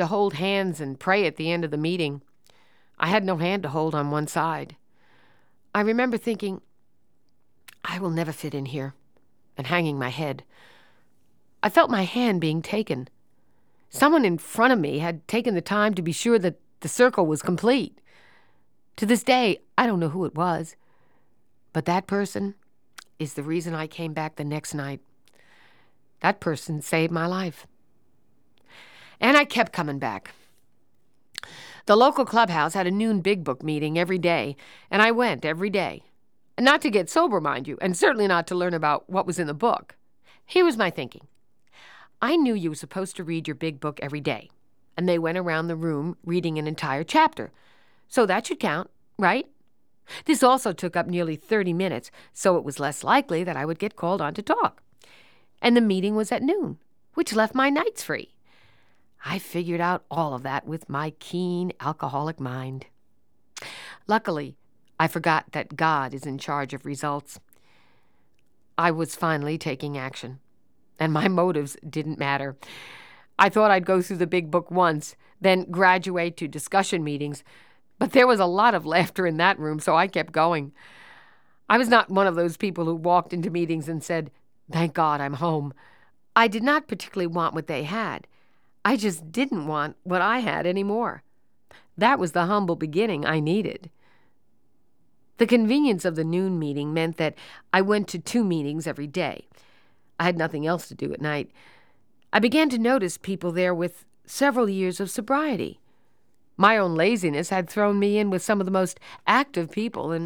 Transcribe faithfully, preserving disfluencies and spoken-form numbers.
to hold hands and pray at the end of the meeting. I had no hand to hold on one side. I remember thinking, I will never fit in here, and hanging my head. I felt my hand being taken. Someone in front of me had taken the time to be sure that the circle was complete. To this day, I don't know who it was, but that person is the reason I came back the next night. That person saved my life. And I kept coming back. The local clubhouse had a noon big book meeting every day, and I went every day. Not to get sober, mind you, and certainly not to learn about what was in the book. Here was my thinking. I knew you were supposed to read your big book every day, and they went around the room reading an entire chapter. So that should count, right? This also took up nearly thirty minutes, so it was less likely that I would get called on to talk. And the meeting was at noon, which left my nights free. I figured out all of that with my keen alcoholic mind. Luckily, I forgot that God is in charge of results. I was finally taking action, and my motives didn't matter. I thought I'd go through the big book once, then graduate to discussion meetings, but there was a lot of laughter in that room, so I kept going. I was not one of those people who walked into meetings and said, "Thank God I'm home." I did not particularly want what they had. I just didn't want what I had anymore. That was the humble beginning I needed. The convenience of the noon meeting meant that I went to two meetings every day. I had nothing else to do at night. I began to notice people there with several years of sobriety. My own laziness had thrown me in with some of the most active people in